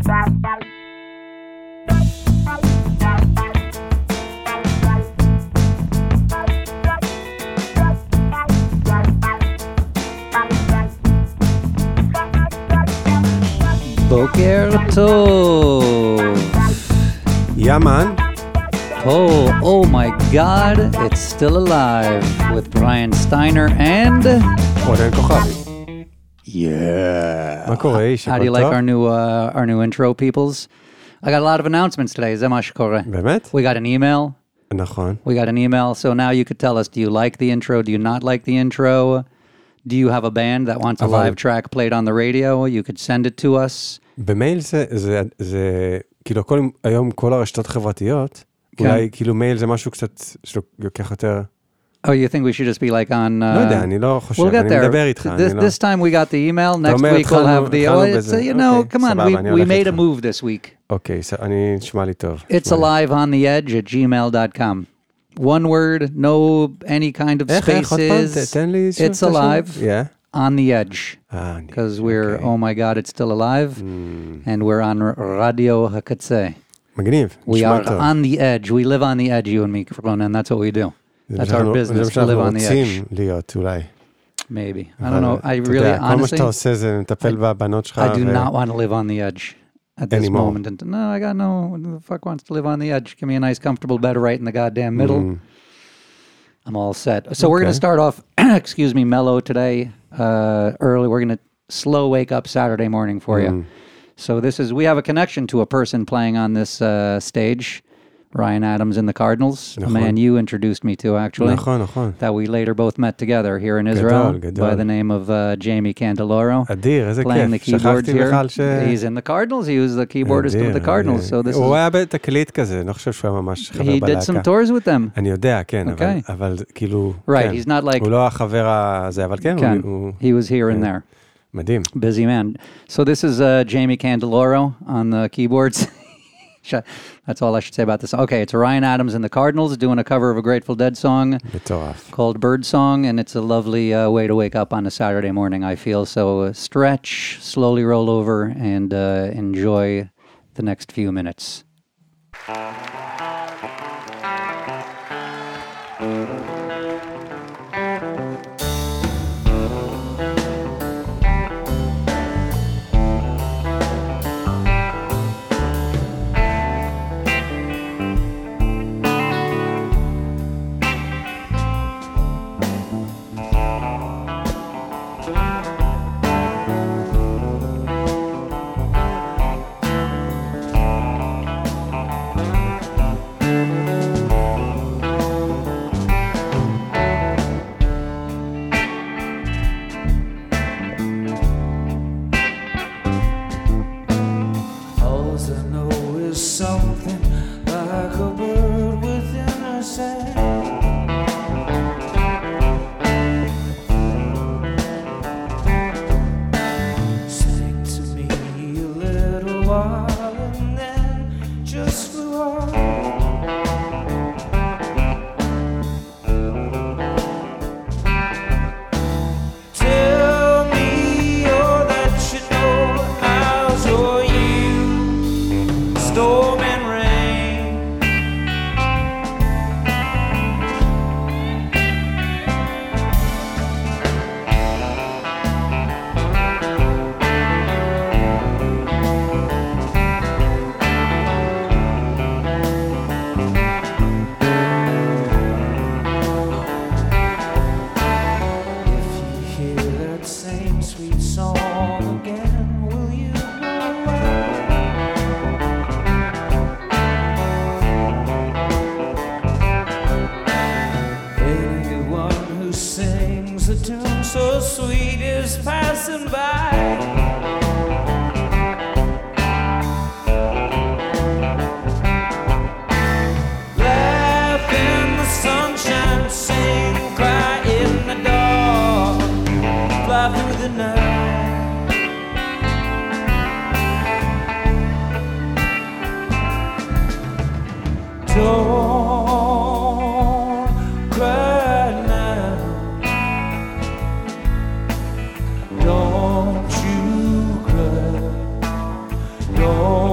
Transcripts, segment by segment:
Boker Tov. Yeah, man. Oh my God, it's still alive with Brian Steiner and... רונן כוכבי. מה קורה, איש? How do you like our new intro, peoples? I got a lot of announcements today, זה מה שקורה. באמת? We got an email. נכון. We got an email, so now you could tell us, do you like the intro? Do you not like the intro? Do you have a band that wants a live track played on the radio? You could send it to us. במייל זה כאילו היום כל הרשתות חברתיות, אולי כאילו מייל זה משהו קצת שלוקח יותר... Oh, you think we should just be like on... לא יודע, אני לא חושב, אני מדבר איתך. This time we got the email, next week we'll have the... You know, come on, we made a move this week. אוקיי, אני נשמע לי טוב. It's alive on the edge at gmail.com. One word, no any kind of spaces. It's alive on the edge. Because we're, oh my God, it's still alive. And we're on Radio Hakatse. מגניב. We are on the edge. We live on the edge, you and me, and that's what we do. That's our business, to live on the edge. להיות, אולי. Maybe. I don't know. I really, honestly... כל מה שאתה עושה זה מטפל בבנות שלך. I do not want to live on the edge at this moment. And no, I got no... Who the fuck wants to live on the edge? Give me a nice, comfortable bed right in the goddamn middle. I'm all set. So we're going to start off, excuse me, mellow today, early. We're going to slow wake up Saturday morning for you. So we have a connection to a person playing on this stage, Ryan Adams and the Cardinals, a man you introduced me to, actually, that we later both met together here in Israel by the name of Jamie Candeloro, playing the keyboards here. He's in the Cardinals. He was the keyboardist of the Cardinals. So this הוא היה בתקליט כזה, אני חושב שהוא היה ממש חבר בלהקה. He did some tours with them. אני יודע, כן, אבל כאילו... Right, he's not like... הוא לא החבר הזה, אבל כן, הוא... He was here and there. מדהים. Busy man. So this is Jamie Candeloro on the keyboards. That's all I should say about this. Okay, it's Ryan Adams and the Cardinals doing a cover of a Grateful Dead song called Bird Song, and it's a lovely way to wake up on a Saturday morning, I feel. So stretch, slowly roll over, and enjoy the next few minutes. Don't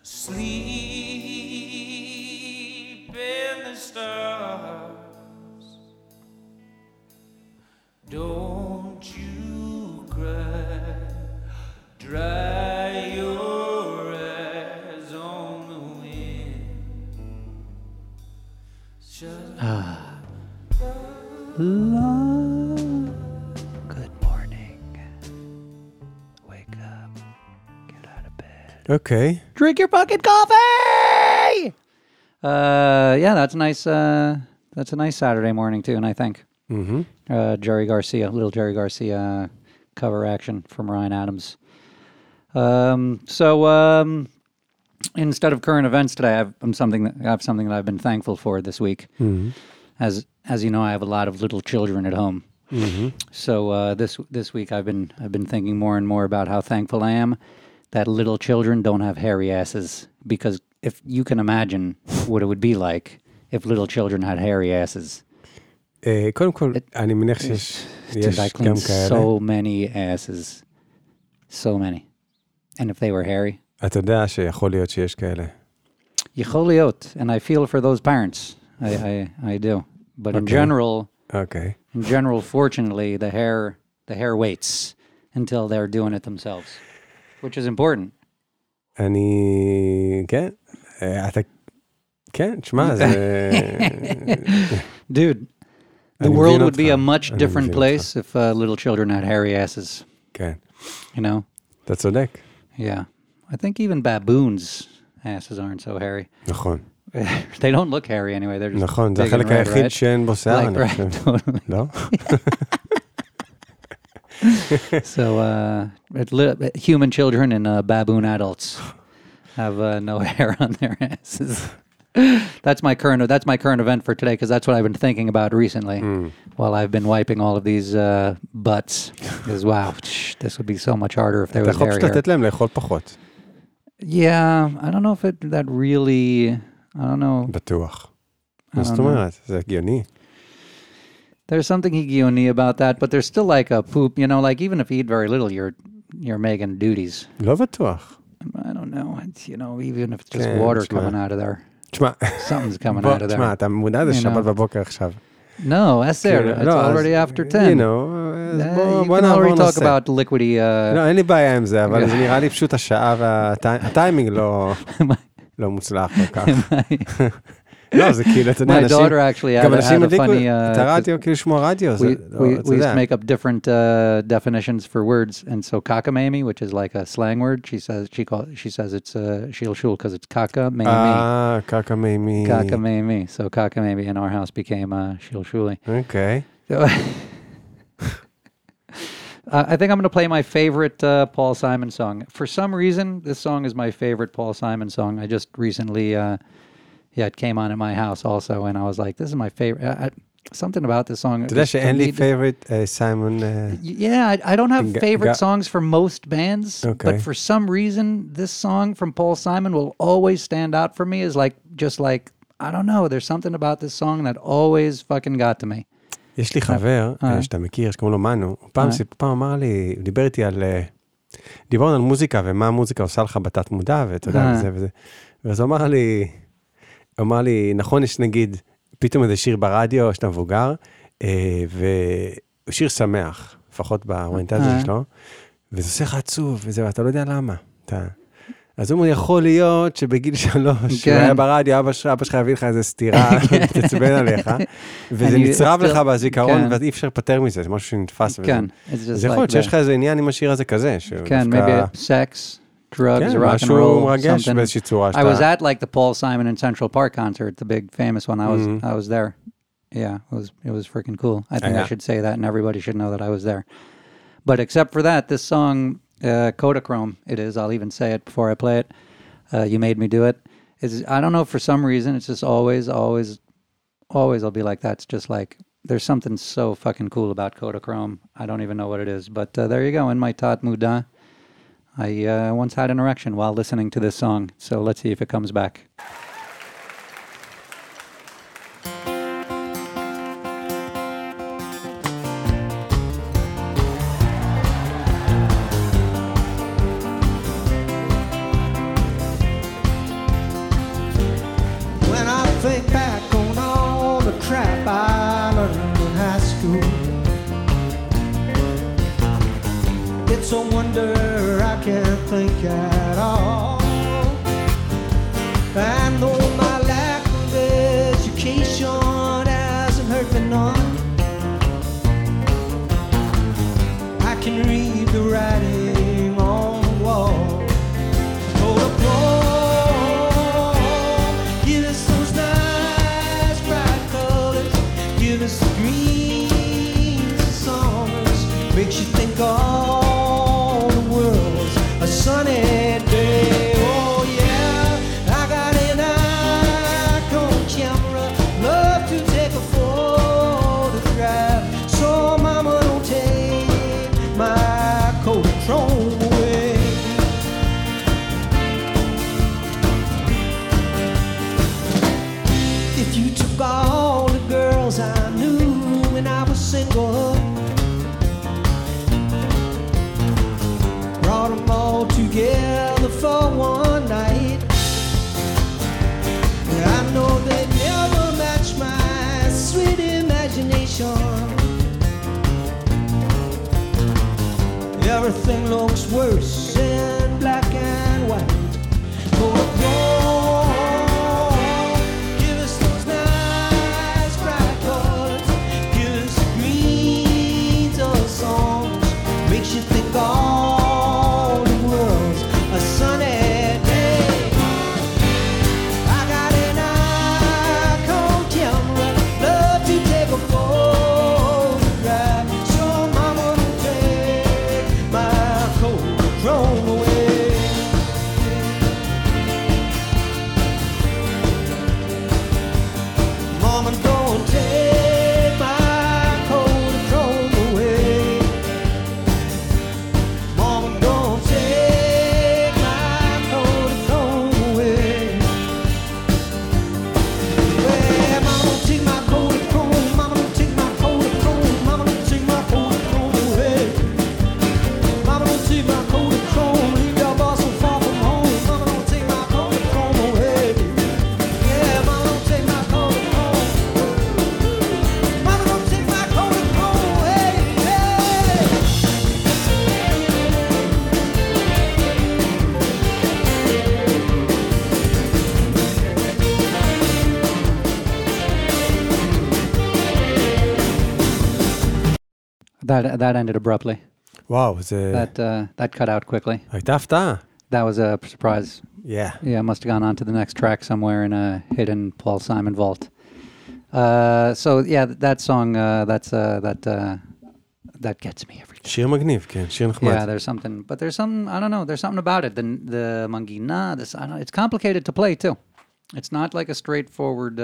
Sleep in the stars. Don't you cry. Dry your eyes on the wind. Good morning. Wake up. Get out of bed. Okay. Drink your fucking coffee! Yeah, that's nice. That's a nice Saturday morning tune, I think. Mm-hmm. Little Jerry Garcia cover action from Ryan Adams. So instead of current events today, I have something that I've been thankful for this week. Mm-hmm. As you know, I have a lot of little children at home. Mm-hmm. So this week I've been thinking more and more about how thankful I am that little children don't have hairy asses, because if you can imagine what it would be like if little children had hairy asses. קודם כל, אני מניח שיש גם כאלה. So many asses. So many. And if they were hairy. אתה יודע שיכול להיות שיש כאלה. יכול להיות. And I feel for those parents. I do. But in general, fortunately, the hair waits until they're doing it themselves, which is important. Dude, the world would be a much different place if little children had hairy asses. Okay. You know? אתה צודק. Yeah. I think even baboons' asses aren't so hairy. נכון. They don't look hairy anyway. They're just נכון, זה החלק היחיד שאין בו שיער, אני חושב. Totally. לא? So, human children and baboon adults have no hair on their asses. That's my current event for today, because that's what I've been thinking about recently while I've been wiping all of these butts. Because wow, this would be so much harder if there was hair here. אתה יכול לתת להם לאכול פחות. Yeah, I don't know if that really, I don't know. בטוח. מה זאת אומרת? זה הגיוני. There's something higioni about that, but there's still like a poop, you know, like even if you eat very little, you're making duties. לא בטוח. I don't know. It's, you know, even if it's just water coming out of there. Something's coming out of there. תשמע, אתה מודע לשבת בבוקר עכשיו. No, Esther, it's already after 10. You know, you can already talk about liquidy... לא, אין לי בעיה עם זה, אבל זה נראה לי פשוט השעה והטיימינג לא מוצלח כל כך. לא, זה כאילו, אתה יודע, אנשים... My daughter actually had a funny... את הרדיו, כאילו לשמוע רדיו, זה... We used to make up different definitions for words, and so cockamamie, which is like a slang word, she says it's shil-shul because it's cockamamie. Cockamamie. Cockamamie. So cockamamie in our house became shil-shuli. Okay. I think I'm going to play my favorite Paul Simon song. For some reason, this song is my favorite Paul Simon song. I just recently... it came on in my house also, and I was like, this is my favorite. Something about this song. אתה יודע שאין לי favorite Simon... Yeah, I don't have favorite songs for most bands, but for some reason, this song from Paul Simon will always stand out for me as like, just like, I don't know, there's something about this song that always fucking got to me. יש לי חבר שאתה מכיר, שקוראים לו מנו, פעם אמר לי, דיבר איתי על... דיברנו על מוזיקה, ומה המוזיקה עושה לך בתת מודע, ואתה יודע, וזה וזה. ואז הוא אמר לי, נכון, יש נגיד, פתאום איזה שיר ברדיו, שאתה מבוגר, והוא שיר שמח, לפחות באוריינטציה שלו, וזה עושה לך עצוב, וזה, ואתה לא יודע למה. אז הוא אומר, יכול להיות שבגיל 3, שהוא היה ברדיו, אבא שלך יביא לך איזה סתירה, תצבן עליך, וזה נצרב לך בזיכרון, ואי אפשר לפטר מזה, זה משהו שנתפס. כן. זה יכול להיות שיש לך איזה עניין עם השיר הזה כזה. כן, maybe sex. Drugs, rock and roll, something. I was at like the Paul Simon in Central Park concert, the big famous one. I was there. Yeah, it was freaking cool. I think I should say that, and everybody should know that I was there. But except for that, this song, Kodachrome, it is. I'll even say it before I play it. You Made Me Do It. I don't know, for some reason, it's just always I'll be like that. It's just like, there's something so fucking cool about Kodachrome. I don't even know what it is. But there you go, in my Tat Muda. I once had an erection while listening to this song, so let's see if it comes back. think back on all the crap I learned in high school. It's a wonder I can't think at all. I know my lack of education hasn't hurt me none. I can read the writing on the wall. Give us those nice bright colors. Give us the greens and summers. Makes you think all the world's a sunny day. Oh yeah, I got an Nikon camera. Love to take a photograph. So mama, don't take my Kodachrome away. If you took all the girls I knew when I was single, brought them all together for one night, I know they'd never match my sweet imagination. Everything looks worse in black and white. Give us those nice bright colors. Give us the greens of songs. Makes you think all the world's a sunny day. I got an Nikon camera. Love to take a photograph. So mama, don't take my Kodachrome away. Mama, don't take my Kodachrome away. Mama, don't take my Kodachrome away. Well, mama, don't take my Kodachrome. Mama, don't take my Kodachrome. Mama, don't take my Kodachrome away. Mama, don't take my Kodachrome. Leave your boss so far from home. Mama, don't take my Kodachrome away. Yeah, mama, don't take my Kodachrome. Mama, don't take my Kodachrome away. Yeah. That ended abruptly. וואו, זה... That cut out quickly. הייתה הפתעה. That was a surprise. Yeah. Yeah, must have gone on to the next track somewhere in a hidden Paul Simon vault. So yeah, that song, that gets me every time. שיר מגניב, כן, שיר נחמד. Yeah, there's something, but there's some, I don't know, there's something about it. The mangina, I don't know, it's complicated to play too. It's not like a straightforward,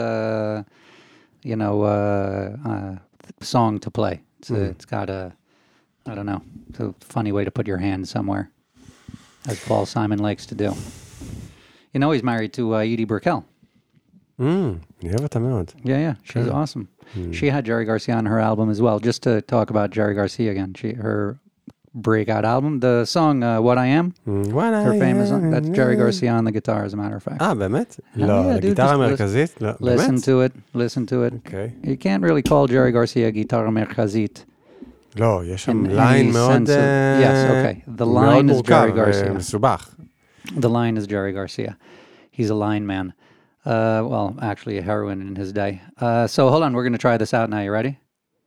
song to play. It's got a, I don't know, it's a funny way to put your hand somewhere, as Paul Simon likes to do. You know, he's married to Edie Brickell. אני אוהב אותה מאוד. Yeah, she's awesome. She had Jerry Garcia on her album as well. Just to talk about Jerry Garcia again, her breakout album, the song "What I Am," her famous song, that's Jerry Garcia on the guitar, as a matter of fact. באמת? לא, הגיטרה המרכזית? לא, באמת? Listen to it. Okay. You can't really call Jerry Garcia גיטרה מרכזית. לא, יש שם ליין מאוד... Yes, okay. The line is Jerry Garcia. מסובך. The line is Jerry Garcia. He's a line man. Well, actually a heroine in his day. So hold on, we're going to try this out now. You ready?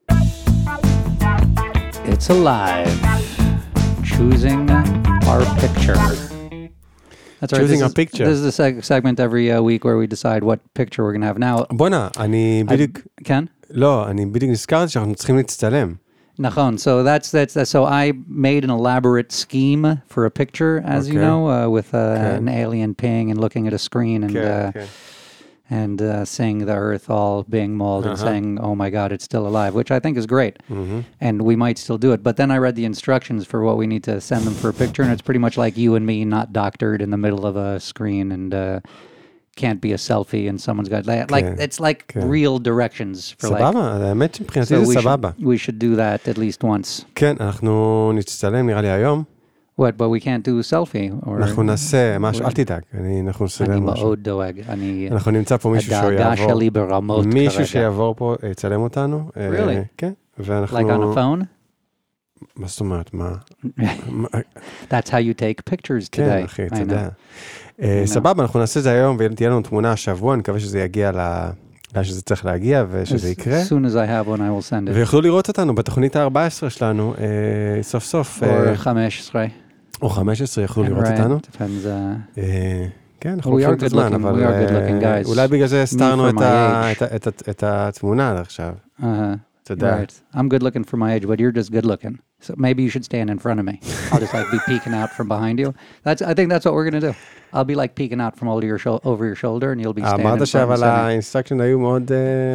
It's alive. Choosing our picture. That's right. Choosing a picture. This is a segment every week where we decide what picture we're going to have now. בוא'נה, אני בדיוק... כן? לא, אני בדיוק נזכרתי שאנחנו צריכים להצטלם. Nachon. So that's so I made an elaborate scheme for a picture, as you know, with an alien peeing and looking at a screen and seeing the Earth all being mauled and saying, "Oh my God, it's still alive," which I think is great, and we might still do it. But then I read the instructions for what we need to send them for a picture, and it's pretty much like you and me, not doctored in the middle of a screen and. Can't be a selfie and someone's got it's like real directions for סבבה, האמת שמבחינתי זה סבבה. We should do that at least once. כן, אנחנו נצטלם נראה לי היום. What, but we can't do selfie? Or... אנחנו נעשה משהו, אל תדאג, אנחנו נסדר אני משהו. מאוד דואג. אנחנו נמצא פה מישהו שהוא הדאגה יעבור. שלי ברמות כרגע. מישהו שיעבור פה, יצלם אותנו. Really? כן, ואנחנו... Like on a phone? מה זאת אומרת, מה? That's how you take pictures today. כן, אחי, אתה יודע. סבבה, אנחנו נעשה את זה היום, ותהיה לנו תמונה השבוע, אני מקווה שזה יגיע שזה צריך להגיע, ושזה יקרה. As soon as I have one, I will send it. ויוכלו לראות אותנו בתוכנית ה-14 שלנו, סוף סוף. או 15. או 15 יכלו לראות אותנו. Depends. כן, אנחנו לוקחים את הזמן, אבל אולי בגלל זה הסתרנו את התמונה עד עכשיו. אתה יודע. I'm good looking for my age, but you're just good looking. So maybe you should stand in front of me. I'll just like be peeking out from behind you. I think that's what we're going to do. I'll be like peeking out from over your shoulder and you'll be standing in front of me. אמרת שאבל האינסטרקשן היו מאוד...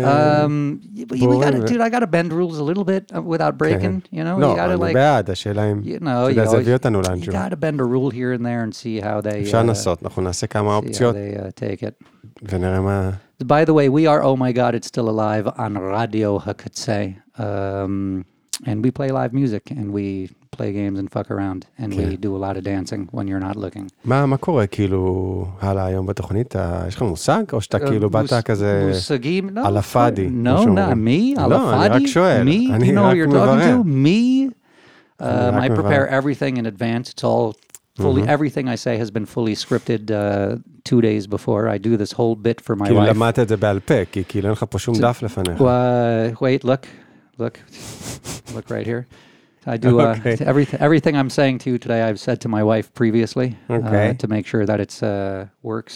Dude, I got to bend rules a little bit without breaking, you know? לא, אני בעד, השאלה אם... אתה יודע, זה הביא אותנו לאנשהו. You got to bend a rule here and there and see how they... אפשר לנסות, אנחנו נעשה כמה אופציות. See how they take it. ונראה מה... By the way, we are Oh My God, It's Still Alive on Radio Hakatse. And we play live music and we play games and fuck around and we do a lot of dancing when you're not looking. מה קורה כאילו הלאה היום בתוכנית? יש לך מושג? או שאתה כאילו באת כזה... מושגים? על הפאדי? No, not me. על לא, אני רק שואל. Me? You know who you're talking to? Me? I prepare everything in advance. It's all fully, everything I say has been fully scripted 2 days before. I do this whole bit for my wife. כאילו למדת את זה בעל פה, כי כאילו אין לך פה שום דף לפניך. Wait, look right here. I do everything I'm saying to you today. I've said to my wife previously to make sure that it works.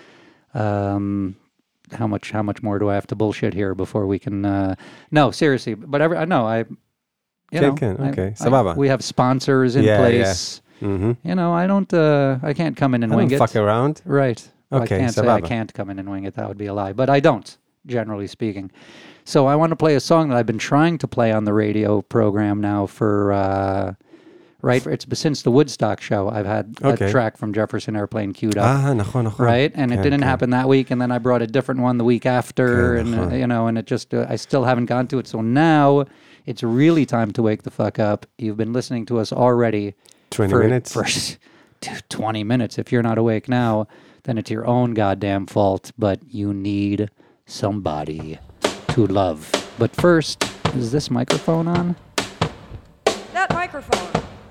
How much more do I have to bullshit here before we can? No, seriously. But I know okay, sababa. We have sponsors in place. Yeah. Mm-hmm. You know, I can't come in and wing it. Fuck around. Right. Okay, I can't say I can't come in and wing it. That would be a lie. But I don't, generally speaking. So I want to play a song that I've been trying to play on the radio program now for, it's since the Woodstock show. I've had a track from Jefferson Airplane queued up. נכון. Right? And it didn't happen that week. And then I brought a different one the week after. And, and it just, I still haven't gone to it. So now it's really time to wake the fuck up. You've been listening to us already. 20 minutes. For 20 minutes. If you're not awake now, then it's your own goddamn fault. But you need somebody to love. But first, is this microphone on? That microphone.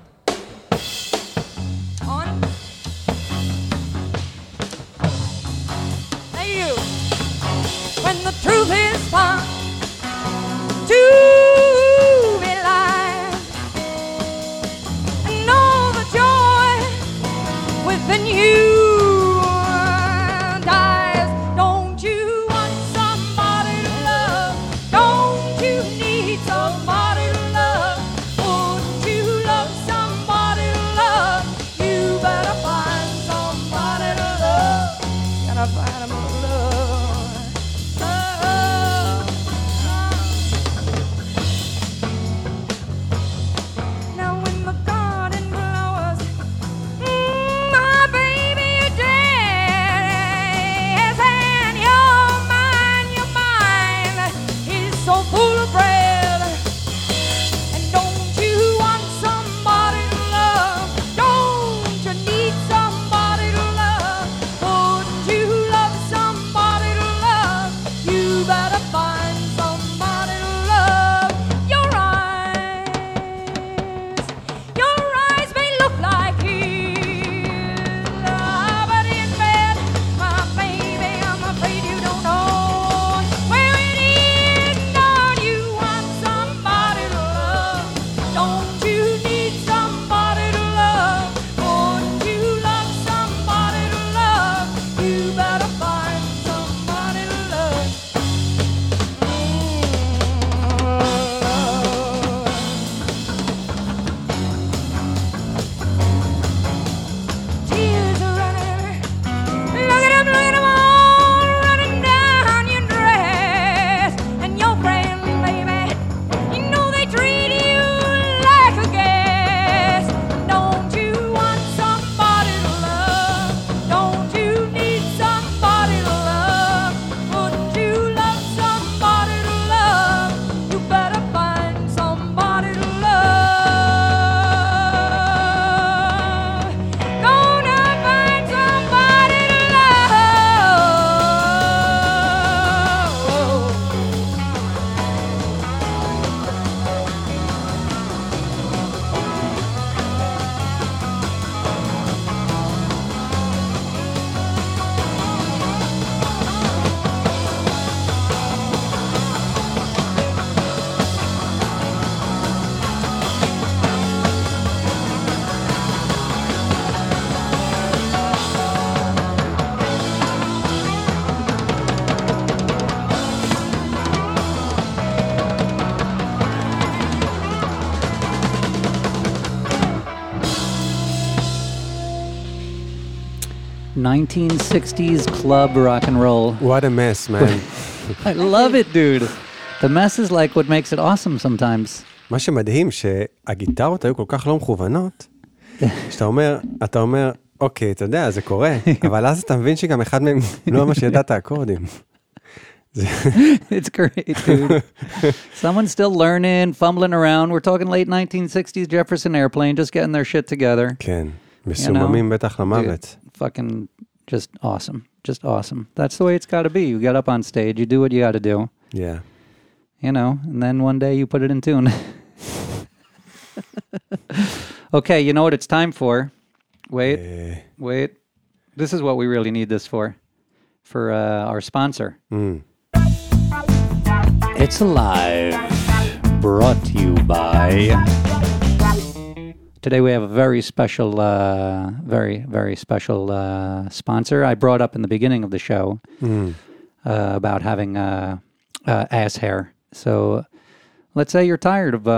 On? Hey you. When the truth is found to be lied, and know the joy within you dies. Don't you want somebody to love? Don't you need somebody to love? Wouldn't you love somebody to love? You better find somebody to love. Gotta find him to love. Now when the garden flowers, my baby, you're dead. And your mind is so full of bread. And don't you want somebody to love? Don't you need somebody to love? Wouldn't you love somebody? 1960s club rock and roll. What a mess, man. I love it, dude. The mess is like what makes it awesome sometimes. מה שמדהים שהגיטרות היו כל כך לא מכוונות, שאתה אומר, אוקיי, אתה יודע, זה קורה, אבל אז אתה מבין שגם אחד מהם לא ממש ידע את האקורדים. It's great, dude. Someone's still learning, fumbling around. We're talking late 1960s Jefferson Airplane, just getting their shit together. כן, מסוממים בטח למוות. Fucking just awesome. Just awesome. That's the way it's got to be. You get up on stage, you do what you got to do. Yeah. You know, and then one day you put it in tune. Okay, you know what it's time for? Wait. This is what we really need this for our sponsor. It's Alive, brought to you by... Today we have a very special, very, very special sponsor. I brought up in the beginning of the show about having ass hair. So let's say you're tired of,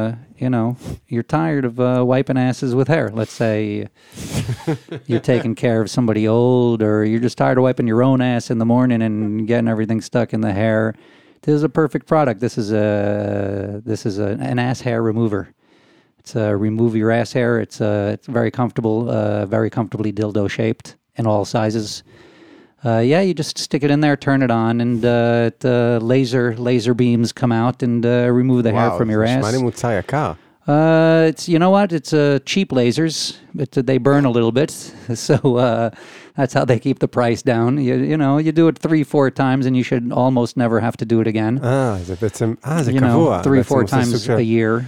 wiping asses with hair. Let's say you're taking care of somebody old, or you're just tired of wiping your own ass in the morning and getting everything stuck in the hair. This is a perfect product. This is an ass hair remover. It's remove your ass hair. It's very comfortable, very comfortably dildo shaped in all sizes. You just stick it in there, turn it on, and laser beams come out and remove the hair from your ass. נשמע לי מוצר יקר. It's, you know what? It's cheap lasers. They burn a little bit, so that's how they keep the price down. You do it 3-4 times, and you should almost never have to do it again. זה בעצם, זה קבוע. 3-4 times a year,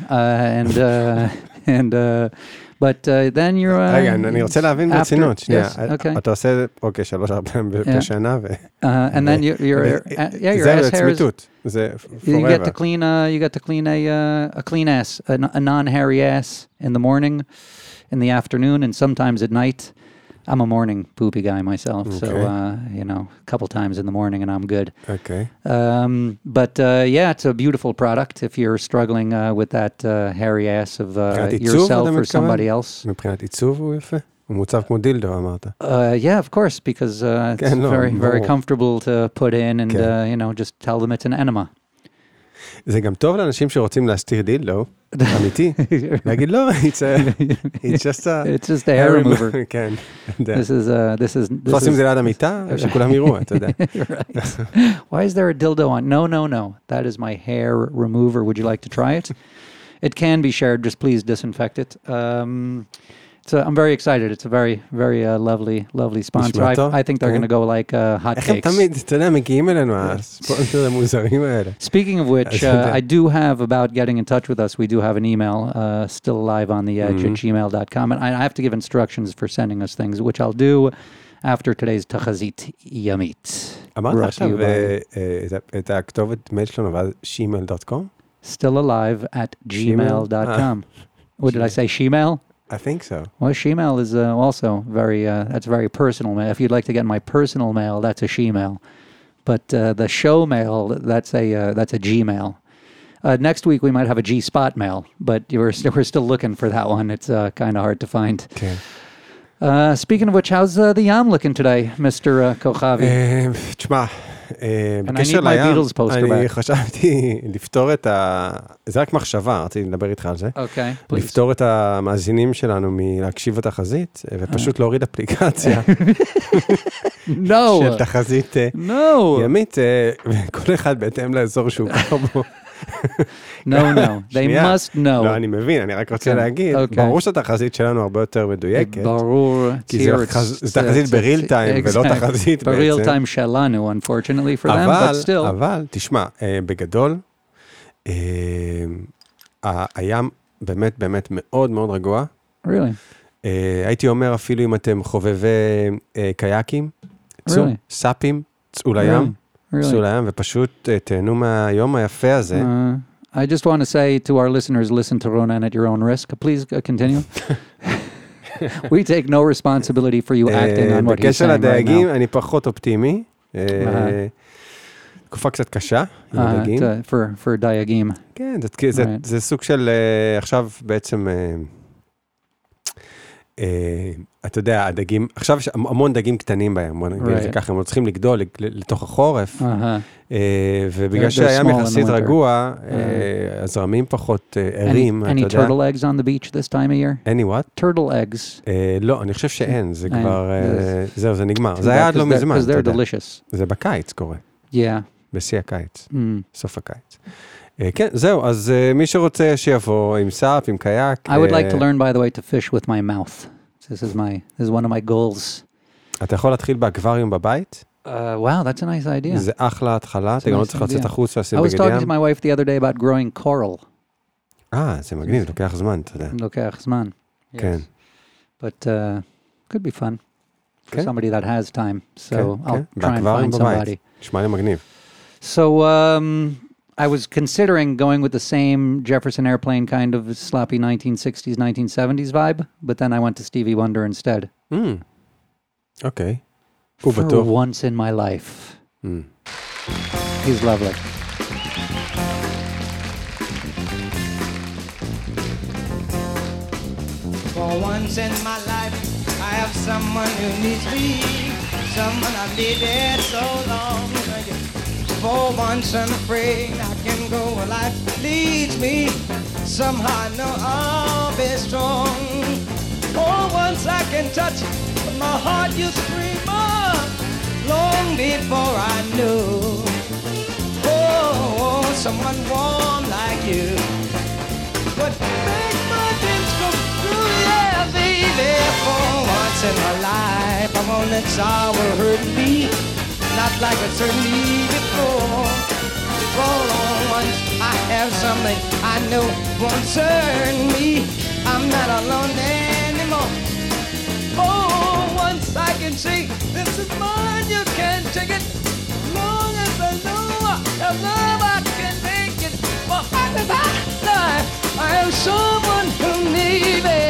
but then you're... רגע, אני רוצה להבין ברצינות, שנייה. אתה עושה, 3-4 פעמים בשנה, and then your ass hair is... זה forever. You get to clean a clean ass, a non-hairy ass in the morning, in the afternoon, and sometimes at night. I'm a morning poopy guy myself, so a couple times in the morning and I'm good. Okay. But it's a beautiful product if you're struggling with that hairy ass of yourself or somebody else. מבחינת עיצוב הוא יפה? הוא מוצב כמו דילדו, אמרת. Yeah, of course, because it's very comfortable to put in and just tell them it's an enema. זה גם טוב לאנשים שרוצים להסתיר דילדו, אמיתי. להגיד לא, it's just a hair remover. כן. This is עושים זה ליד המיטה, שכולם יראו, אתה יודע. Right. Why is there a dildo on? No. That is my hair remover. Would you like to try it? It can be shared. Just please disinfect it. So I'm very excited. It's a very, very lovely sponsor. I think they're going to go like hotcakes. איך הם תמיד, אתה יודע, מגיעים אלינו, הספונסר המוזרים האלה. Speaking of which, I do have, about getting in touch with us, we do have an email, stillaliveontheedge@gmail.com, and I have to give instructions for sending us things, which I'll do after today's תחזית ימית. אמרת עכשיו את הכתובת מייל שלנו, ואז gmail.com? stillalive@gmail.com. What did I say, shemail? I think so. Well, shemail is also that's very personal mail. If you'd like to get my personal mail, that's a shemail. But the show mail, that's a Gmail. Next week we might have a G-Spot mail, but we're still looking for that one. It's kind of hard to find. Okay. Speaking of which, how's the yam looking today, Mr. Kochavi? תשמע, בקשר לים, אני חשבתי לפתור זה רק מחשבה, רציתי לדבר איתך על זה. לפתור את המאזינים שלנו מלהקשיב התחזית, ופשוט להוריד אפליקציה. של תחזית ימית, וכל אחד בהתאם לאזור שהוא קר בו. No, they must know. לא, אני מבין, אני רק רוצה להגיד, ברור שהתחזית שלנו הרבה יותר מדויקת. ברור. כי זה תחזית בריל טיים, ולא תחזית בעצם. בריל טיים שלנו, unfortunately for them, but still. אבל, תשמע, בגדול, הים באמת באמת מאוד מאוד רגוע. Really? הייתי אומר אפילו אם אתם חובבי קייקים, סאפים, צאו לים. ופשוט תהנו מהיום היפה הזה. I just want to say to our listeners, listen to Ronan at your own risk. Please continue. We take no responsibility for you acting on what he's saying right now. בקשר לדייגים, אני פחות אופטימי. תקופה קצת קשה, עם הדייגים. For דייגים. כן, זה סוג של, עכשיו בעצם, אתה יודע, הדגים, עכשיו יש המון דגים קטנים בהם, בוא נגיד את זה ככה, הם צריכים לגדול לתוך החורף, ובגלל שהים יחסית רגוע, הזרמים פחות ערים, Any turtle eggs on the beach this time of year? Any what? Turtle eggs. לא, אני חושב שאין, זה כבר, זהו, זה נגמר. זה היה עד לא מזמן, אתה יודע. זה בקיץ קורה. Yeah. בשיא הקיץ, סוף הקיץ. כן, זהו, אז מי שרוצה שיבוא עם סאפ, עם קייק. I would like to learn, by the way, to fish with my mouth. This is one of my goals. אתה יכול להתחיל באקווריום בבית? Wow, that's a nice idea. זה אחלה התחלה, אתה גם לא צריך לצאת החוץ לשים I was בגד ים. talking to my wife the other day about growing coral. זה מגניב, לוקח זמן, אתה יודע. לוקח זמן. כן. But could be fun for somebody that has time. So I'll try and find somebody. נשמע לי מגניב. So I was considering going with the same Jefferson Airplane kind of sloppy 1960s, 1970s vibe, but then I went to Stevie Wonder instead. Okay. For once in my life. He's lovely. For once in my life, I have someone who needs me, someone I've needed so long. For once I'm afraid I can go where life leads me. Somehow I know I'll be strong. For once I can touch my heart you scream up long before I knew. Oh, someone warm like you would make my dreams come true, yeah, baby. For once in my life, I won't let sorrow hurt me. Not like it's hurt me before. For once I have something I know won't turn me. I'm not alone anymore. Oh, once I can say this is mine, you can't take it. Long as I know of love I can make it. For once in my life, I have someone who needs me.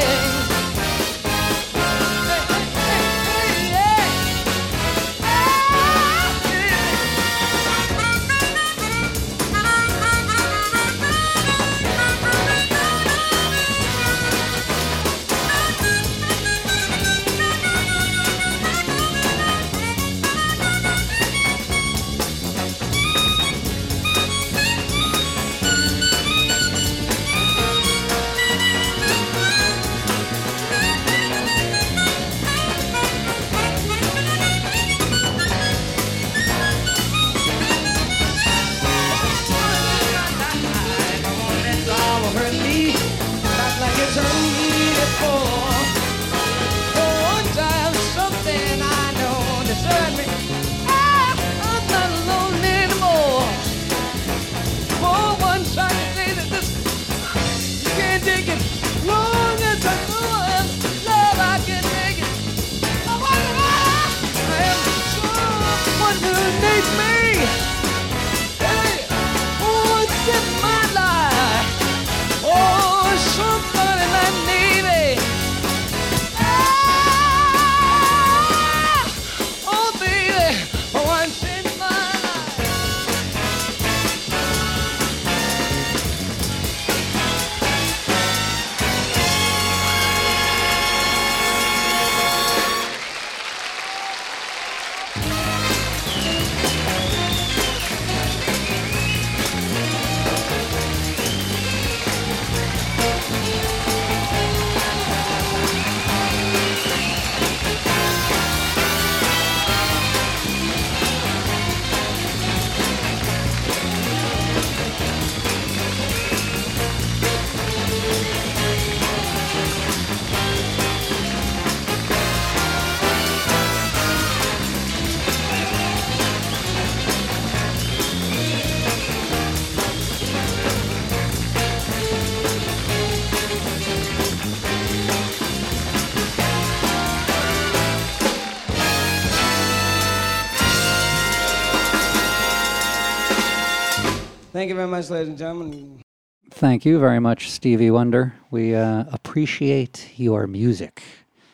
Thank you very much, ladies and gentlemen. Thank you very much, Stevie Wonder. We appreciate your music,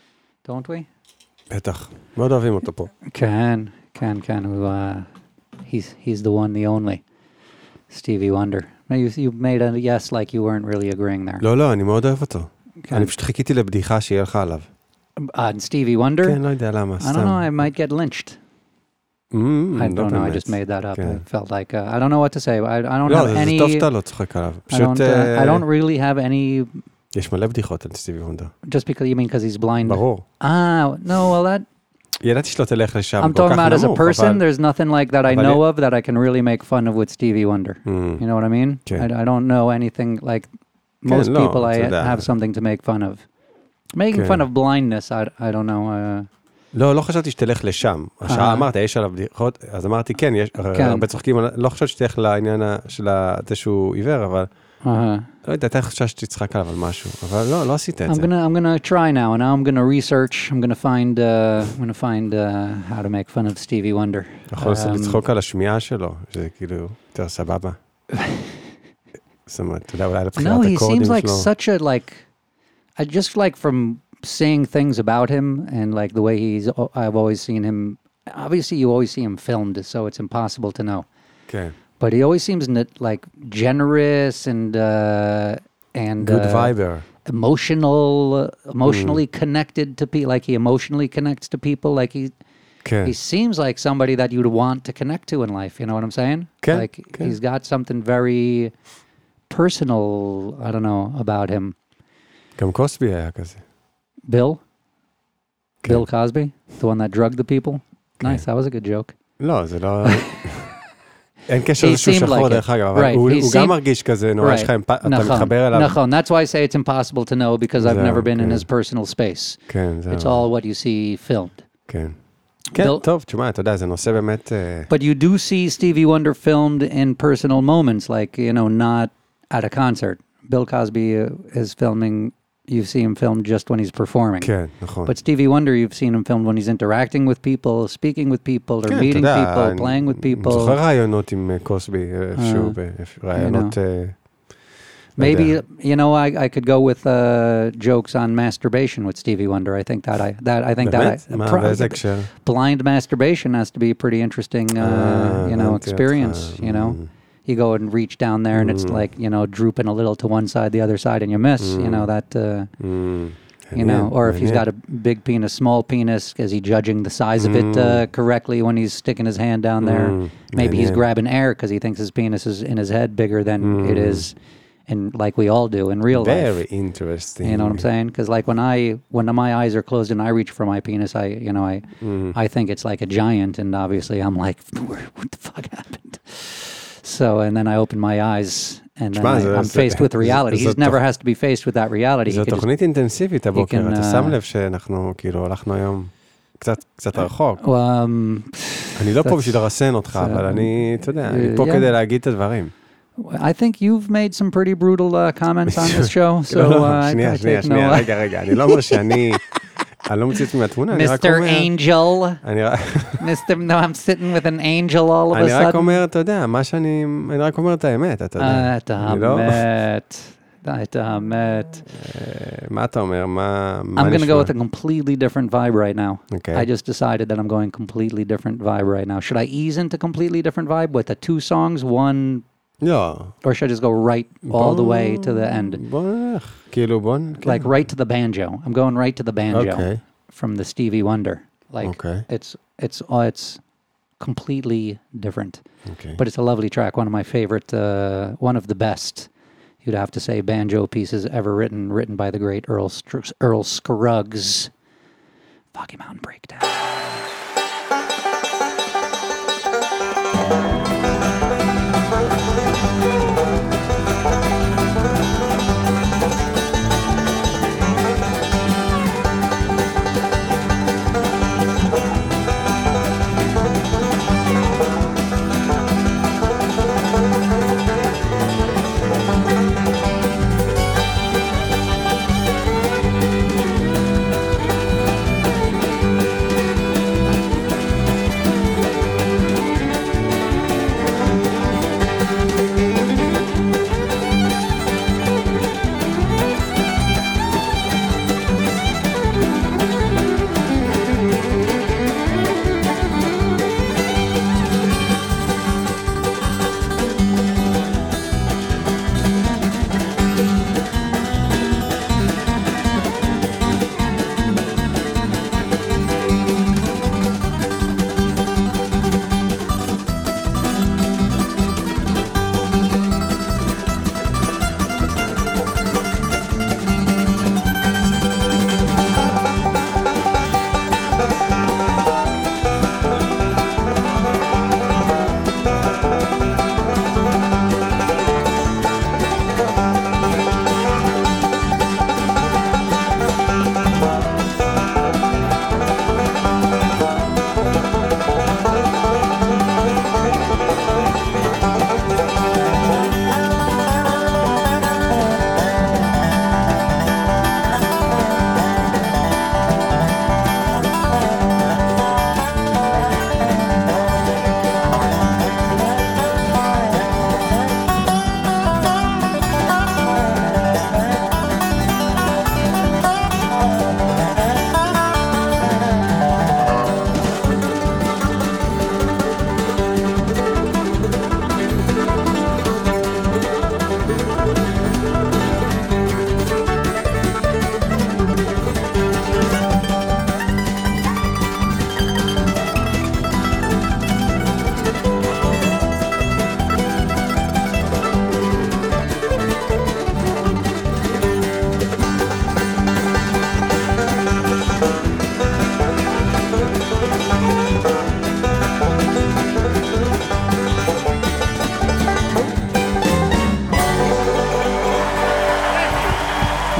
don't we? בטח, מאוד אוהבים אותו פה. כן. He's the one, the only. Stevie Wonder. You made a yes like you weren't really agreeing there. לא, אני מאוד אוהב אותו. אני פשוט חיכיתי לבדיחה שיהיה לך עליו. On Stevie Wonder? כן, לא יודע למה, I סתם. don't know, I might get lynched. I don't know, I באמת. just made that up. כן. I felt like, I don't know what to say. I don't לא, have זה any... טוב שאתה לא צוחק עליו. I פשוט... don't really have any... יש מלא בדיחות על סטיבי וונדר. Just because, you mean because he's blind? ברור. No, well that... ידעתי שלא תלך לשם I'm כל talking כך about as a נמוך, person, אבל... there's nothing like that I אבל- know of that I can really make fun of with Stevie Wonder. You know what I mean? כן. I don't know anything like most לא, people I אתה יודע. have something to make fun of. Making כן. fun of blindness, I don't know. לא חשבתי שתלך לשם. השעה אמרת, יש עליו בדיחות, אז אמרתי, כן, יש הרבה צוחקים, לא חשבתי שתלך לעניין של זה שהוא עיוור, אבל לא יודע, אתה חושב שתצחק עליו על משהו, אבל לא עשית את זה. I'm gonna try now, and now I'm gonna research. I'm gonna find how to make fun of Stevie Wonder. יכול לצחוק על השמיעה שלו, שזה כאילו יותר סבבה. זאת אומרת, אתה יודע, אולי לבחירת No, he הקורדים seems like שלו. such a I just like from seeing things about him and like the way I've always seen him. Obviously, you always see him filmed, so it's impossible to know. כן. But he always seems like generous and Good viber. emotionally connected to people. Like he emotionally connects to people. Like כן. he seems like somebody that you'd want to connect to in life. You know what I'm saying? Okay, Like okay. he's got something very personal, I don't know, about him. גם קוסבי היה כזה. Bill? Okay. Bill Cosby? The one that drugged the people? Nice, that was a good joke. לא, זה לא... אין קשר He לזה שהוא seemed שחור like דרך it. אגב, אבל Right, הוא he גם seemed- מרגיש כזה, נורא יש לך, אתה מתחבר אליו. נכון. That's why I say it's impossible to know because I've זהו, never been in כן. his personal space. כן, זהו. It's all what you see filmed. כן. כן, Bill- טוב, תשמע, אתה יודע, זה נושא באמת... But you do see Stevie Wonder filmed in personal moments, like, you know, not at a concert. Bill Cosby is filming, you see him filmed just when he's performing. כן, נכון. But Stevie Wonder, you've seen him filmed when he's interacting with people, speaking with people, or כן, meeting אתה יודע, people, אני playing with people. זוכר רעיונות עם קוסבי, איפשהו, רעיונות... Maybe, you know, I could go with jokes on masturbation with Stevie Wonder. I think באמת? מה, באיזה הקשר? blind masturbation has to be a pretty interesting, you know, experience, you know. You go and reach down there and it's like, you know, drooping a little to one side, the other side, and you miss, you know, that, you know, or if he's got a big penis, small penis, is he judging the size of it correctly when he's sticking his hand down there? Maybe he's grabbing air because he thinks his penis is in his head bigger than it is, in, like we all do in real life. Very interesting. You know what I'm saying? Because like when my eyes are closed and I reach for my penis, I think it's like a giant, and obviously I'm like, what the fuck happened? So, and then I open my eyes, and then I'm faced with reality. He never has to be faced with that reality. זו תוכנית אינטנסיבית הבוקר, אתה שם לב שאנחנו כאילו הלכנו היום קצת רחוק. אני לא פה בשביל לרסן אותך, אבל אני, אתה יודע, אני פה כדי להגיד את הדברים. I think you've made some pretty brutal comments on this show, so שנייה, רגע, אני לא אומר שאני לא מציץ מהתמונה, אני רק אומר... Mr. Angel. No, I'm sitting with an angel all of a sudden. אני רק אומר, אתה יודע, אני רק אומר את האמת, אתה יודע. את האמת. מה אתה אומר? מה I'm going to go with a completely different vibe right now. Okay. I just decided that I'm going completely different vibe right now. Should I ease into completely different vibe with the two songs, one... לא. Or should I just go right all the way to the end? כאילו בוא... Like right to the banjo. I'm going right to the banjo. Okay. From the Stevie Wonder. Like Okay. it's completely different. Okay. But it's a lovely track, one of my favorite, one of the best, you'd have to say, banjo pieces ever written by the great Earl Scruggs. Foggy Mountain Breakdown.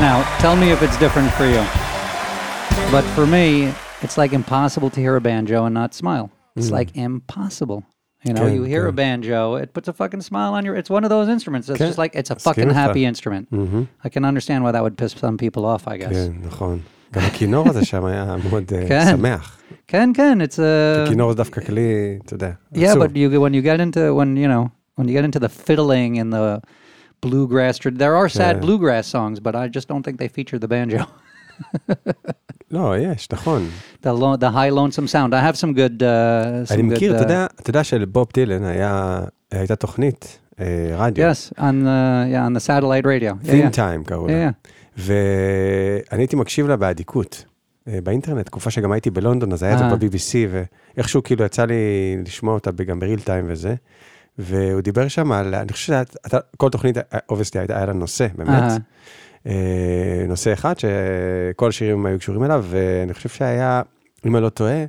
Now, tell me if it's different for you. But for me, it's like impossible to hear a banjo and not smile. It's like impossible. You know, you hear a banjo, it puts a fucking smile on your... It's one of those instruments. It's just like, it's a fucking happy instrument. I can understand why that would piss some people off, I guess. כן, נכון. גם הכינור הזה שם היה מאוד שמח. כן, it's a... הכינור זה דווקא כלי, אתה יודע, Yeah, but when you get into the fiddling and the bluegrass... There are sad bluegrass songs, but I just don't think they feature the banjo. לא, יש, נכון. The high lonesome sound. I have some good... אני מכיר, אתה יודע שלבוב דילן הייתה תוכנית רדיו. Yes, on the satellite radio. Theme Time קראו לה. ואני הייתי מקשיב לה באדיקות. באינטרנט, תקופה שגם הייתי בלונדון, אז היה את זה ב-BBC, ואיכשהו כאילו יצא לי לשמוע אותה גם בריל טיים וזה. והוא דיבר שם על... אני חושב שכל תוכנית, obviously, היה לה נושא, באמת. נושא אחד שכל השירים היו קשורים אליו, ואני חושב שהיה, אם אני לא טועה,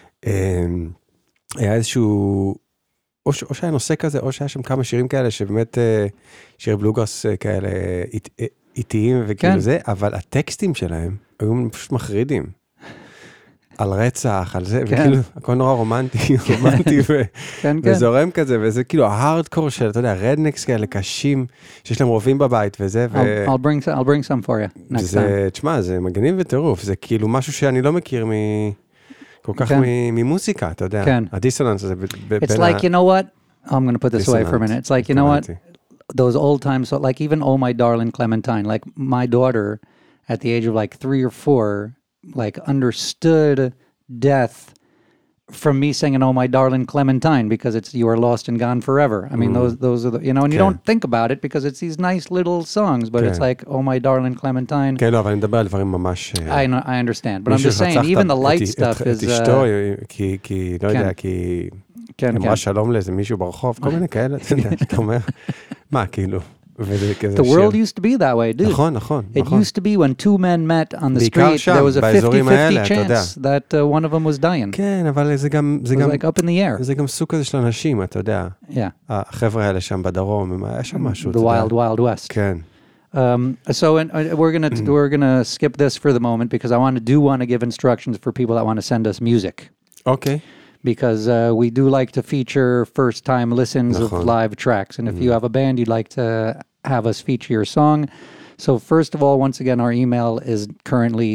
היה איזשהו, או שהיה נושא כזה, או שהיה שם כמה שירים כאלה, שבאמת שירי בלוגרס כאלה איטיים וכאילו זה, אבל הטקסטים שלהם היו פשוט מחרידים. על רצח, על זה, וכאילו, הכל נורא רומנטי וזורם כזה, וזה כאילו ההארדקור של, אתה יודע, רדנקס כאלה קשים, שיש להם רובים בבית וזה, I'll bring some for you next time. תשמע, זה מגניב וטירוף, זה כאילו משהו שאני לא מכיר כל כך ממוזיקה, אתה יודע, הדיסוננס הזה. It's like, you know what? I'm going to put this away for a minute. It's like, you know what? Those old times, like even Oh My Darling Clementine, like my daughter at the age of like 3 or 4, like understood death from me singing "Oh My Darling Clementine" because it's "You Are Lost and Gone Forever." I mean, those are the, you know, and you don't think about it because it's these nice little songs, but it's like "Oh My Darling Clementine." כן, לא, אבל אני מדבר על דברים ממש... I understand, but I'm just saying, even the light stuff is... את אשתו, כי, לא יודע, כי... אמרה שלום לאיזה מישהו ברחוב, כל מיני כאלה, אתה אומר, מה, כאילו... The world used to be that way, dude. נכון. It used to be when two men met on the street, there was a 50-50 chance that one of them was dying. כן, אבל זה גם... It was like up in the air. זה גם סוג כזה של אנשים, אתה יודע. Yeah. החבר'ה האלה שם בדרום, היה שם משהו, The wild, wild west. כן. So we're gonna skip this for the moment because I want to give instructions for people that want to send us music. Okay. Because we do like to feature first-time listens of live tracks. And if you have a band, you'd like to have us feature your song. So first of all, once again, our email is currently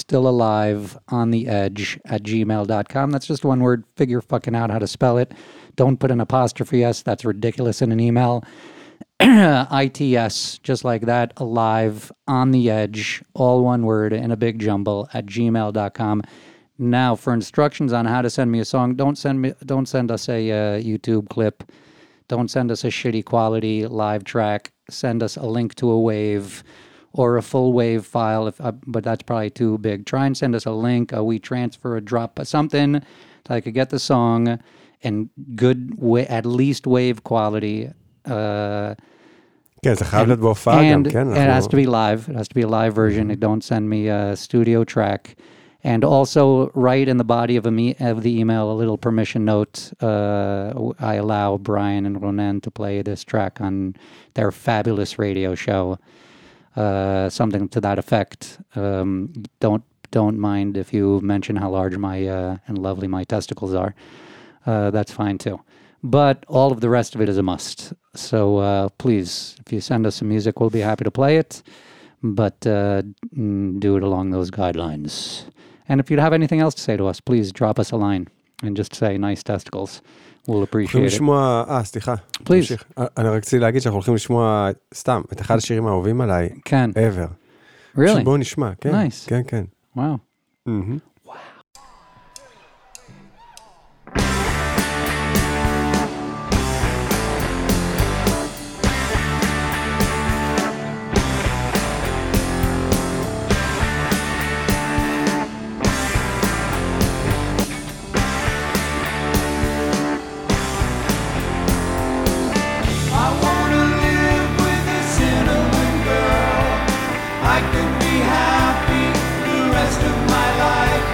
stillaliveontheedge@gmail.com. That's just one word. Figure fucking out how to spell it. Don't put an apostrophe S. That's ridiculous in an email. ITS, just like that, alive on the edge, all one word in a big jumble @gmail.com. Now, for instructions on how to send me a song, don't send us a YouTube clip. Don't send us a shitty quality live track. Send us a link to a wave or a full wave file, but that's probably too big. Try and send us a link, a WeTransfer, a drop, something so I could get the song in good, at least wave quality. כן, זה חייב להיות בהופעה גם, כן. It has to be live. It has to be a live version. Don't send me a studio track. And also write in the body of the email a little permission note. I allow Brian and Ronan to play this track on their fabulous radio show. Something to that effect. Don't mind if you mention how large and lovely my testicles are. That's fine too. But all of the rest of it is a must. So please, if you send us some music, we'll be happy to play it. But do it along those guidelines. And if you have anything else to say to us, please drop us a line and just say nice testicles. We'll appreciate it. לשמוע, סליחה. Please. אני רציתי להגיד שאנחנו הולכים לשמוע סתם את אחד השירים האהובים עליי. כן. ever. Really? בואו נשמע, כן. Nice. כן, כן. Wow. Wow. I could be happy the rest of my life.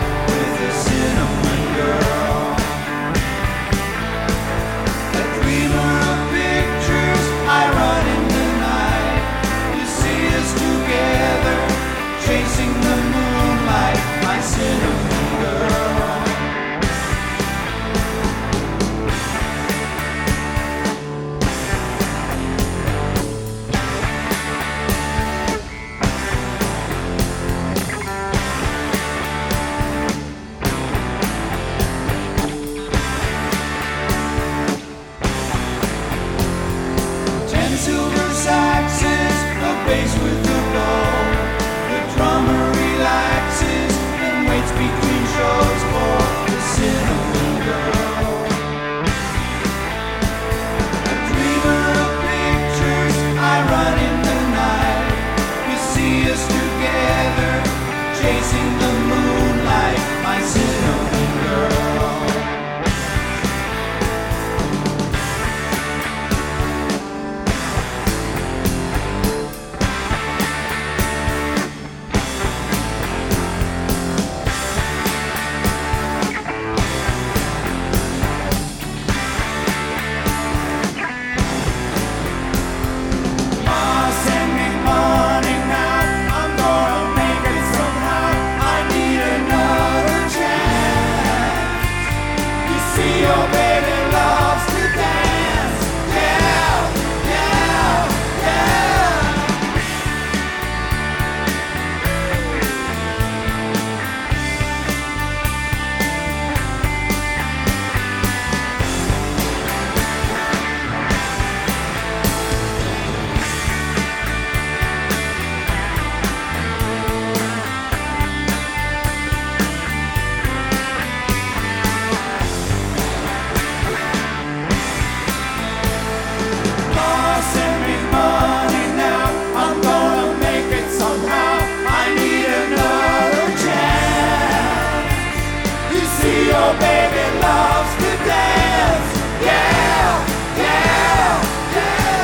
face with the bow. The drummer relaxes and waits between shows for the cinnamon girl. A dreamer of pictures, I run in the night. You see us together, chasing the moonlight, my cinnamon girl. Send me money now, I'm gonna make it somehow. I need another chance. You see your baby loves to dance. Yeah, yeah, yeah. Send me money now, I'm gonna make it somehow. I need another chance. You see your baby loves to dance. Yeah, yeah, yeah.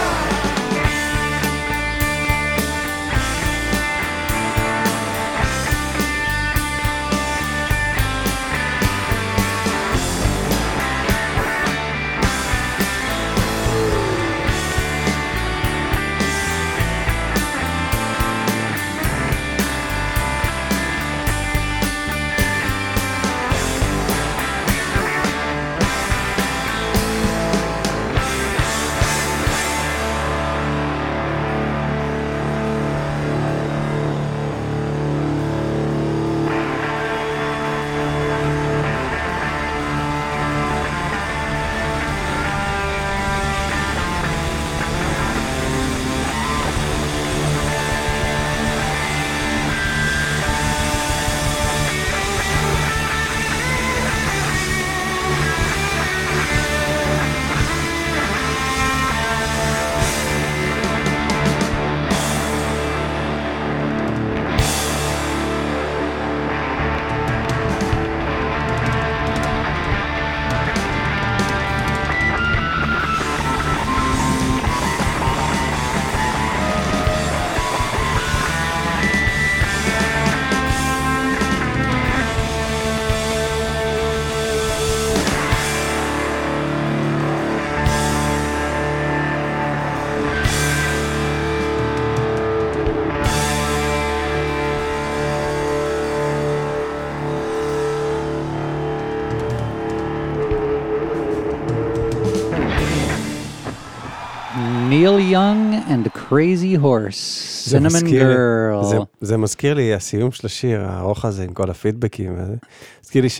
Neil Young and Crazy Horse, Cinnamon Girl. זה מזכיר לי, הסיום של השיר, הארוך הזה עם כל הפידבקים. מזכיר לי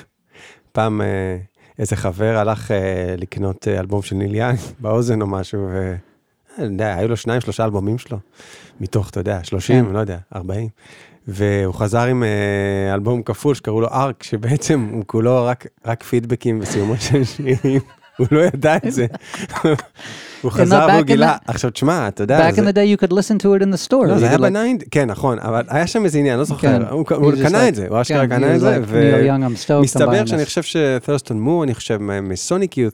שפעם איזה חבר הלך לקנות אלבום של ניל יאנג באוזן או משהו, היו לו 2-3 אלבומים שלו, מתוך, אתה יודע, 30, לא יודע, 40. והוא חזר עם אלבום כפול שקראו לו ארק, שבעצם הוא כולו רק פידבקים וסיומות של שירים. הוא לא ידע את זה. הוא חזר והוא גילה. עכשיו תשמע, אתה יודע. Back in the day you could listen to it in the store. לא, זה היה בניינד, כן, נכון, אבל היה שם איזה עניין, לא זוכר. הוא קנה את זה, הוא אשכרה קנה את זה, ומסתבר שאני חושב שת'רסטון מו, אני חושב מסוניק יות',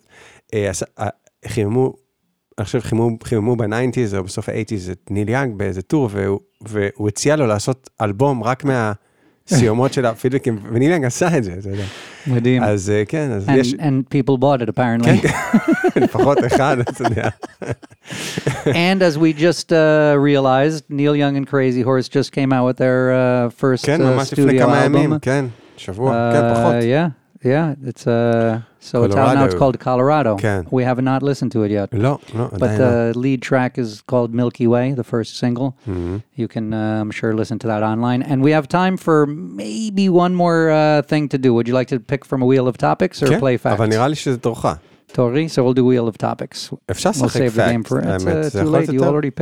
אני חושב חיממו ב-90s או בסוף ה-80s את ניל יאנג באיזה טור, והוא הציע לו לעשות אלבום רק סיומות של הפידבקים, וניל יאנג עשה את זה, אתה יודע. מדהים. אז כן, אז יש... And people bought it, apparently. כן, לפחות אחד, אתה יודע. And as we just realized, Neil Young and Crazy Horse just came out with their first studio album. כן, ממש לפני כמה ימים, כן, שבוע, כן, פחות. Yeah, it's so it's out now. It's called Colorado. Can. We have not listened to it yet. No, but the lead track is called Milky Way, the first single. Mm-hmm. You can, I'm sure, listen to that online. And we have time for maybe one more thing to do. Would you like to pick from a wheel of topics or play facts? אבל נראה לי שזה תורך. Tori, so we'll do wheel of topics. אפשר לשחק facts. We'll save the game for it. It's too late. You already picked.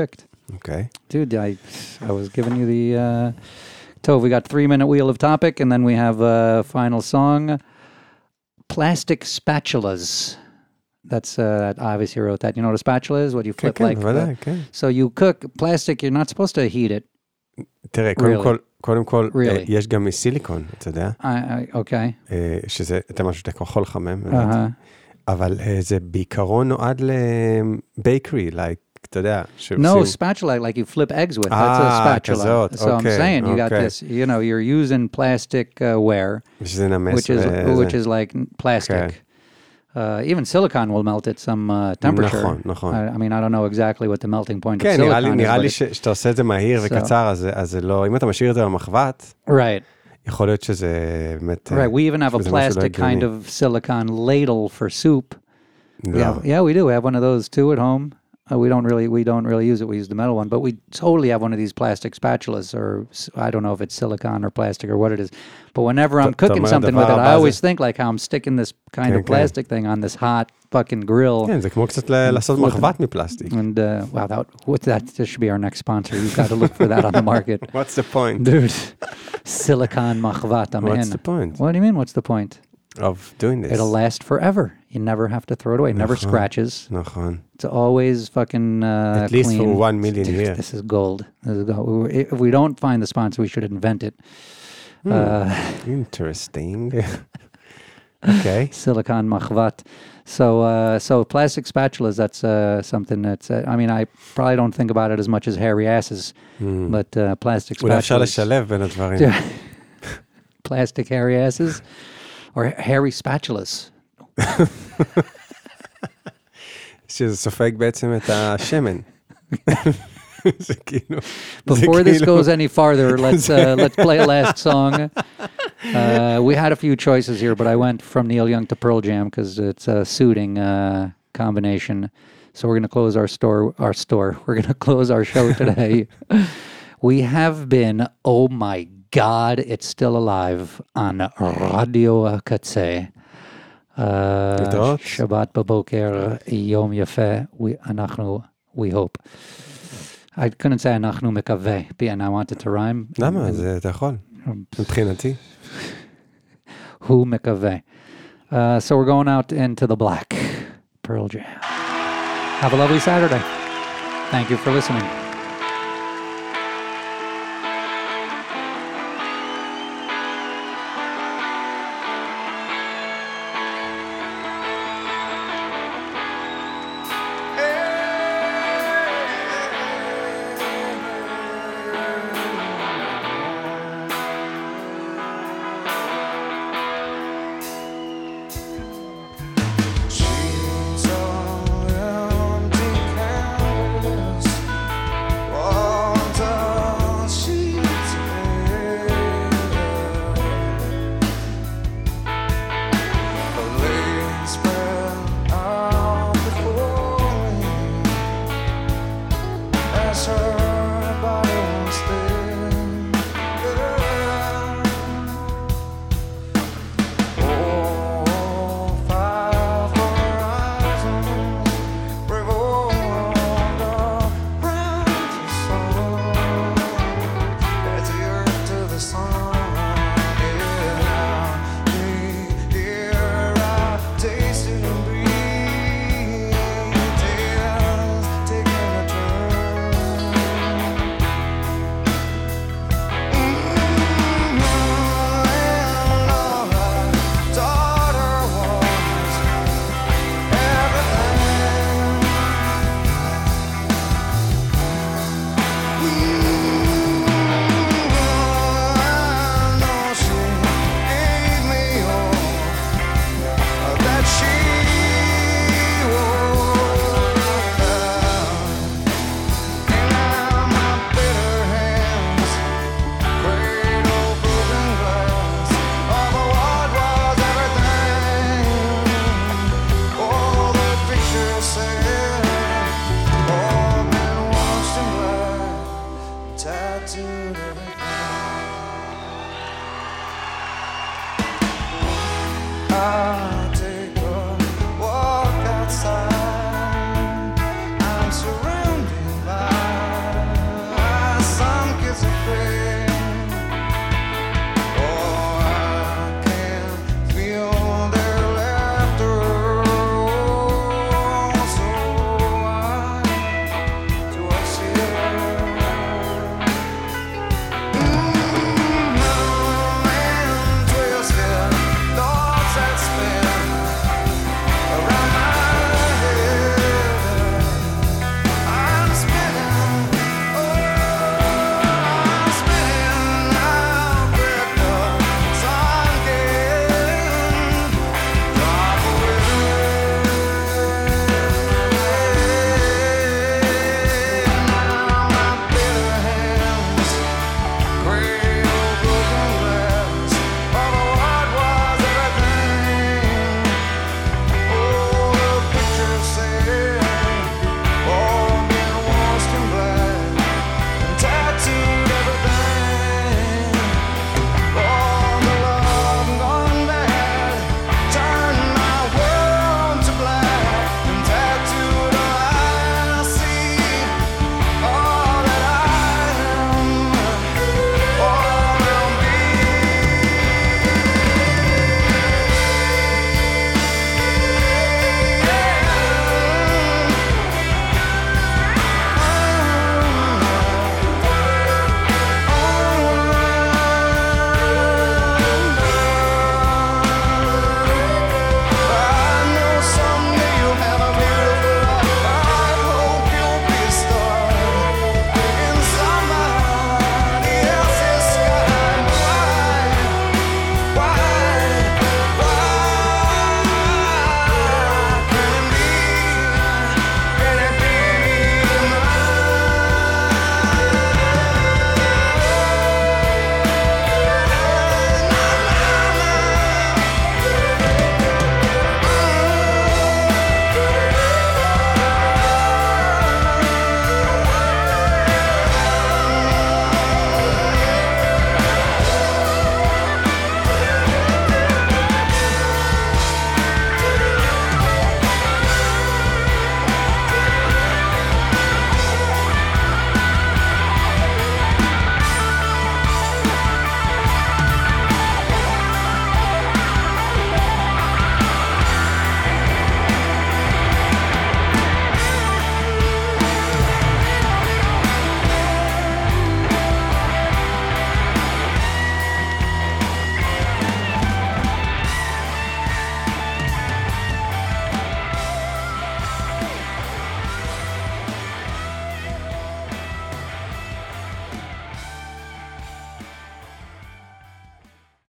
Okay. Dude, I was giving you the... Tov, we got 3-minute wheel of topic, and then we have a final song. Plastic spatulas. That's, I obviously wrote that. You know what a spatula is? What you flip כן, like... בוודאי, כן. So you cook plastic, you're not supposed to heat it. תראה, קודם כל, יש גם מסיליקון, אתה יודע? Okay. שזה, אתה משהו שאתה יכול לחמם. אבל זה בעיקרון נועד לבייקרי, אתה יודע. No, spatula, like you flip eggs with. That's a spatula. כזאת, so I'm saying, you got this, you know, you're using plastic ware, שזה נמס. which is like plastic. Even silicon will melt at some temperature. נכון. I mean, I don't know exactly what the melting point of כן, silicon is. נראה לי שאתה עושה את זה מהיר וקצר, אז זה לא, אם אתה משאיר את זה במחבת, Right. יכול להיות שזה באמת... Right, we even have a plastic kind of silicon ladle for soup. לא. Yeah, we do. We have one of those too at home. We don't really use it. We use the metal one, but we totally have one of these plastic spatulas, or I don't know if it's silicon or plastic or what it is. But whenever I'm cooking something with it, I always think like how I'm sticking this kind of plastic thing on this hot fucking grill. כן, זה כמו קצת לעשות מחבת מפלסטיק. And wow, that should be our next sponsor. You've got to look for that on the market. What's the point? Dude, silicon mahvat, I'm in. What's the point? What do you mean, what's the point? Of doing this. It'll last forever. You never have to throw it away. It never scratches. נכון. It's always fucking At least clean. for 1 million Dude, years. This is gold. If we don't find the sponsor, we should invent it. Interesting. Okay. Silicon mahvat. So plastic spatulas, that's something that's, I mean, I probably don't think about it as much as hairy asses, but plastic spatulas. אולי אפשר לשלב בין הדברים. Plastic hairy asses or hairy spatulas. שזה סופג בעצם את השמן. זה כאילו... Before this goes any farther, let's play a last song. We had a few choices here, but I went from Neil Young to Pearl Jam because it's a suiting combination. So we're going to close We're going to close our show today. We have been, oh my God, it's still alive on Radio Katse. Shabbat Baboker Yom Yafeh. We hope. I couldn't say אנחנו מקווה, and I wanted to rhyme. למה? אתה יכול. מבחינתי. הוא מקווה. So we're going out into the black. Pearl Jam. Have a lovely Saturday. Thank you for listening.